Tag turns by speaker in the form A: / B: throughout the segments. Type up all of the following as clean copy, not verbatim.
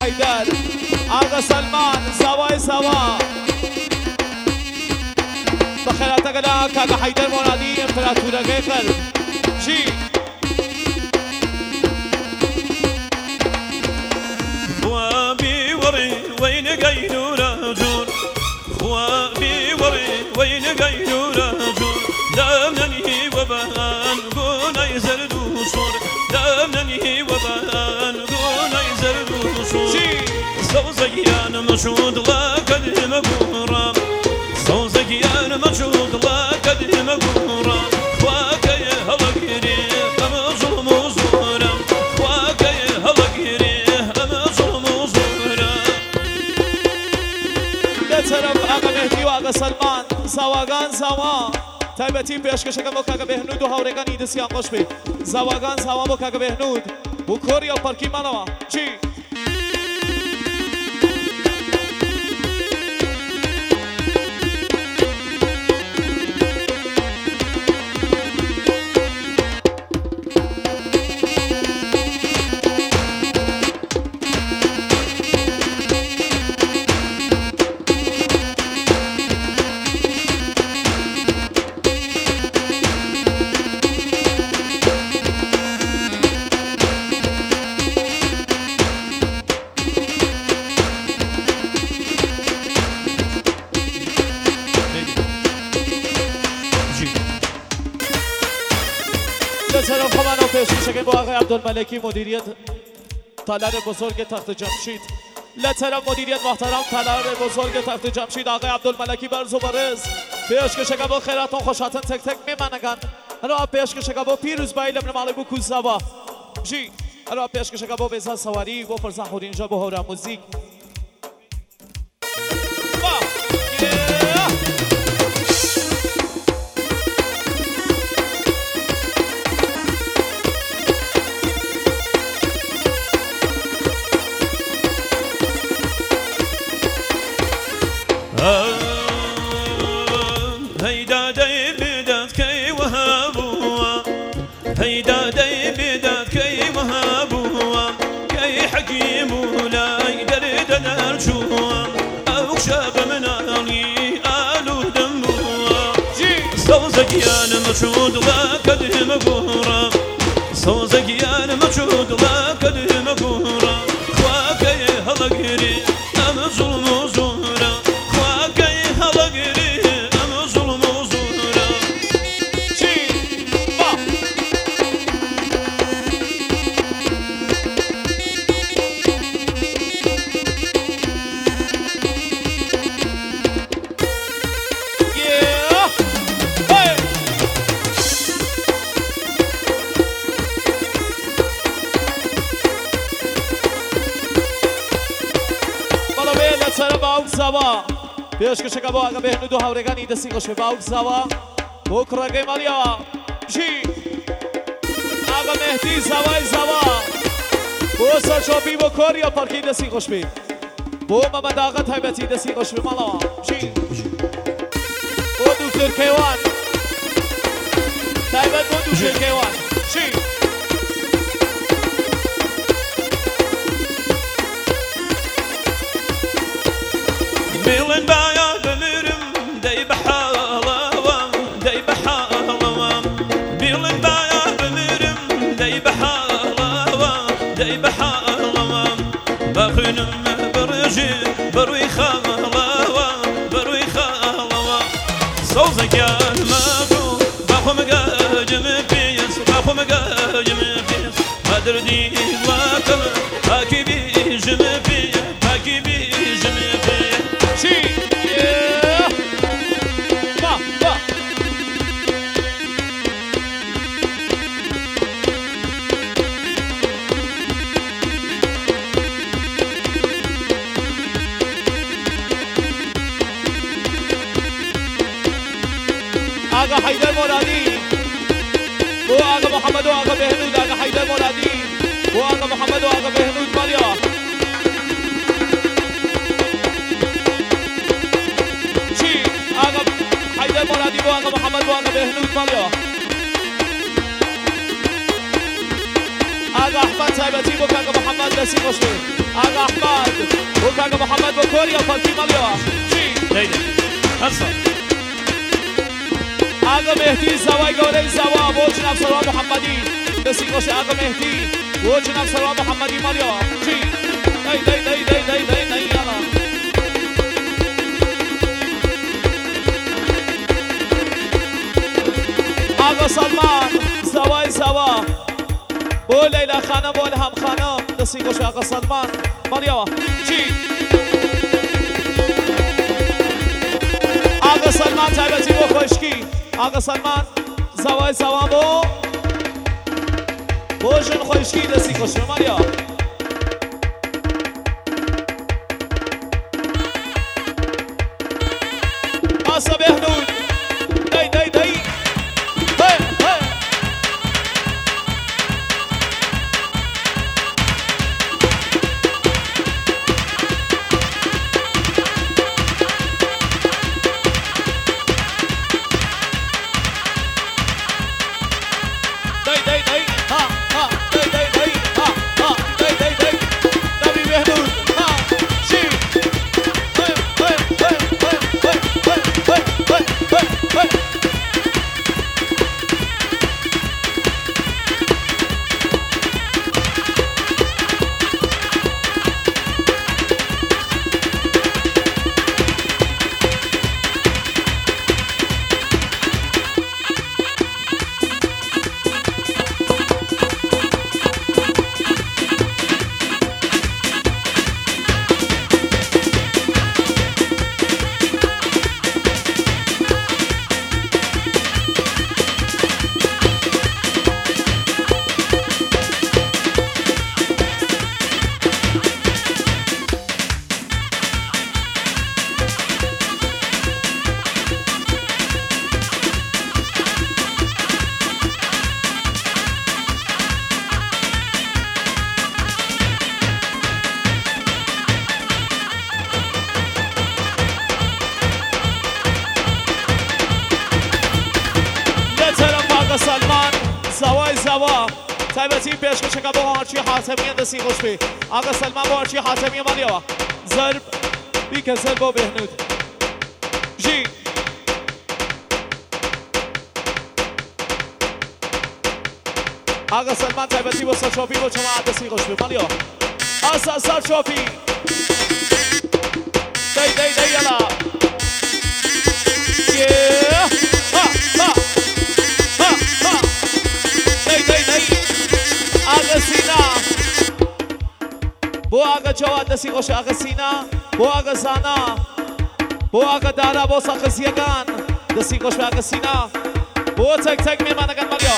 A: حیدر آقا سلمان زوای زوا بخیرات اگلا که آقا حیدر مرادی امپراتورگه قلب جی
B: خوابي وري وين قيلوا رجل خوابي وري وين قيلوا رجل دامنني وبان قول يزرد وصور دامنني وبان قول يزرد وصور زوزيان مشهود لا قدم قرام زوزيان مشهود لا قدم قرام خواك يا هلا قريب أما ظلم وزورم خواك يا هلا قريب أما ظلم وزورم
A: طرف آقا مهدی و آقا سلمان زواگان زوا تایبتی پیشکش کم که آقا بهنود و هاورگان ایدسیان خوش بی زواگان زوا بو که آقا بهنود بو کوریا پرکی منوا چی؟ طرف خواهد پیشی شکل با آقای عبدالملکی مدیریت تالار بزرگ تخت جمشید لطرف مدیریت محترم تالار بزرگ تخت جمشید آقای عبدالملکی برز و برز پیشک شکل با خیراتون خوشاتن تک تک میمنگن هنو پیشک شکل با پیروز بایل ابن مالی بو کوزاوا جی هنو پیشک شکل با بیزا سواری با فرزن خود اینجا با هورا موزیک
B: هيدا داي بدات كي وهابوا هيدا داي بدات كي وهابوا كي حكيم ولا يدرد نرجوا او شاب من علي آلو دموا صوزك يا مشهود لا قدم قورا صوزك يا مشهود لا قدم قورا خواك هلا قري ام ظلم وزورا خواك هلا قري ام ظلم وزورا
A: زوا پیشکش که با آقا بهنود و هاورگان ایدسی خوش به باوک زوا بکرگه مالیا چی آقا مهدی زوای زوا بو سرچوبی بو کوریا پارکی ایدسی خوش بی بو محمد آقا تایبتی ایدسی خوش به مالا چی بو دکتر کیوان تایبت بو دکتر کیوان چی
B: ميلن بايا بمرم داي بحالوا داي بحالوا ميلن بايا بمرم داي بحالوا داي بحالوا بخنم برجي بروي خالوا بروي خالوا صوزك يا الماجو باخو مقاجم فيس باخو مقاجم فيس ما دردي واكل هاكي بيجم فيس هاكي بيجم فيس
A: آقا حیدر مرادی و آقا محمد و آقا بهنود آقا حیدر مرادی و آقا محمد و آقا بهنود مالیا چی آقا حیدر مرادی و آقا محمد و آقا بهنود مالیا آقا احمد تایبتی و آقا محمد دستی خوش آقا احمد و آقا محمد و کوریا فالکی مالیا چی؟
B: دیده هرسا
A: آقا مهدی زوای گوره زوا و جناب سلام محمدی دستی گوشه آقا مهدی و جناب سلام محمدی مالیا چی؟ دی دی دی دی دی دی دی یالا آقا سلمان زوای زوا و لیلا خانم و الهام خانم دستی گوشه آقا سلمان مالیا چی؟ آقا سلمان تایبتی و خوشکی آقا سلمان زوای زوان بو جن خوشکی دستی گوشه مالیا آسا بهنود دی دی دی سلمان زوای زوا تایبتی پیشکش که با آرچی حاتمی دستی خوش بی آقا سلمان با آرچی حاتمی مالیا ضرب بی که ضرب و بهنود جی آقا سلمان تایبتی با سرچوپی با جماعت دستی خوش بی مالیا آسا سرچوپی دی دی دی یلا آقا سینا بو آقا جواد دستی خوش آقا سینا بو آقا زانا بو آقا دارا بو ساقا زیگان دستی خوش به آقا سینا بو تک تک میمانگان مالیا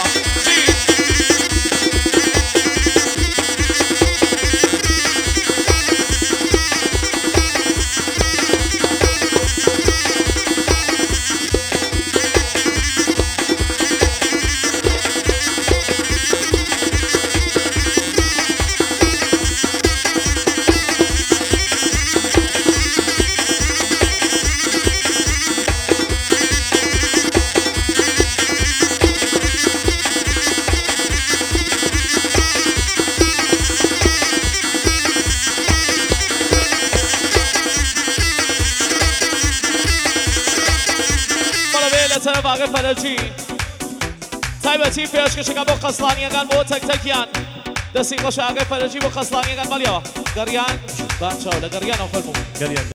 A: طرف آقا فلجی تایبتی پیشکش که با قصلانیگان با تک تکیان دستی خوش آقا فلجی با قصلانیگان مالیا گریان بانچاو لگریان او فرمو